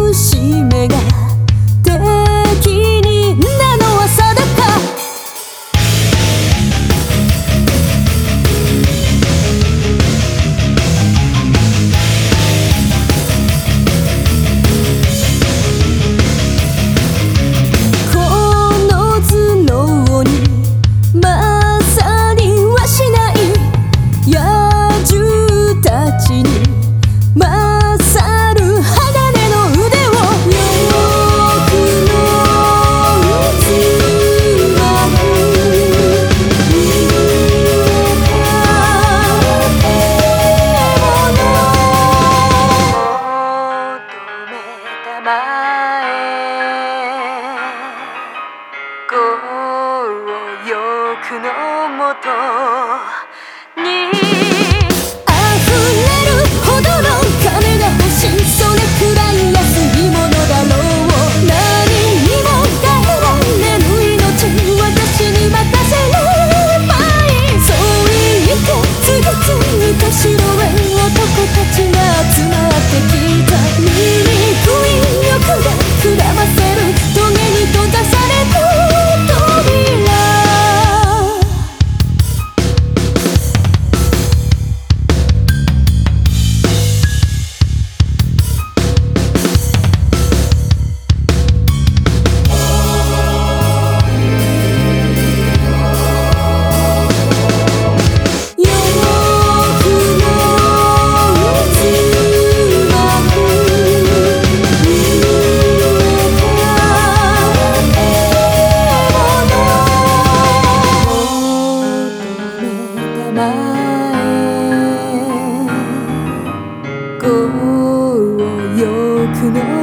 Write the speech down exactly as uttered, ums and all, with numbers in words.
節目が敵になのは定か。この頭脳にまさにはしない野獣たちに勝る鋼の腕を、よくの器に入れた獲物求めたまえ、強欲のもとに溢れるほどの金が欲しい。それくらい安いものだろう。何にも変えられぬ命、私に任せればいい。そう言って次々と城へ男たちが集まってきた。醜い欲がくらませる棘に閉ざされた扉。強欲の